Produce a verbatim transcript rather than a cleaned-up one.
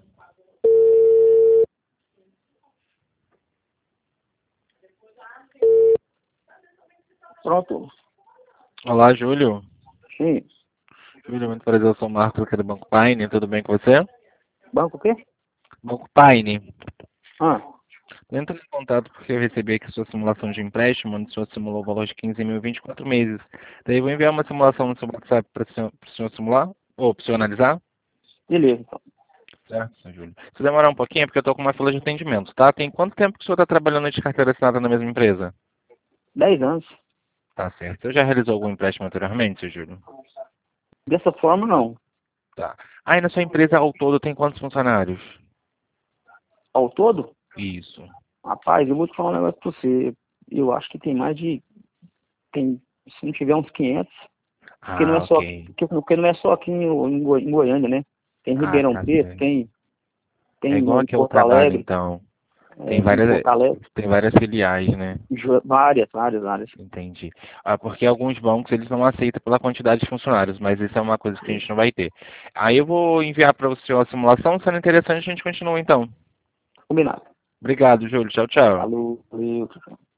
Pronto. Olá, Júlio. Sim. Júlio, muito prazer, eu sou o Marcos aqui do Banco Paine, tudo bem com você? Banco o quê? Banco Paine. Ah, Entra em contato porque eu recebi aqui sua simulação de empréstimo, onde o senhor simulou o valor de quinze mil e vinte e quatro meses. Daí eu vou enviar uma simulação no seu WhatsApp para o senhor, para o senhor simular, ou para o senhor analisar. beleza, então. Certo, senhor Júlio. Se demorar um pouquinho é porque eu estou com uma fila de atendimento, tá? Tem quanto tempo que o senhor está trabalhando de carteira assinada na mesma empresa? Dez anos. Tá certo. O senhor já realizou algum empréstimo anteriormente, senhor Júlio? Dessa forma, não. Tá. Aí na sua empresa ao todo tem quantos funcionários? Ao todo, Isso. rapaz, eu vou te falar um negócio pra você. Eu acho que tem mais de... Tem, se não tiver uns quinhentos, porque não é Ah, só, ok. porque, porque não é só aqui em, em Goi- em Goiânia, né? Tem Ah, Ribeirão tá Preto, certo. tem, É tem igual em aqui ao Porto trabalho, Alegre, então. é, Tem em várias, Porto Alegre, tem várias filiais, né? Jo- várias, várias, várias. Entendi. Ah, porque alguns bancos eles não aceitam pela quantidade de funcionários, mas isso é uma coisa que a gente não vai ter. Aí eu vou enviar para o senhor a simulação, sendo interessante a gente continua então. Combinado. Obrigado, Júlio. Tchau, tchau. Falou, valeu.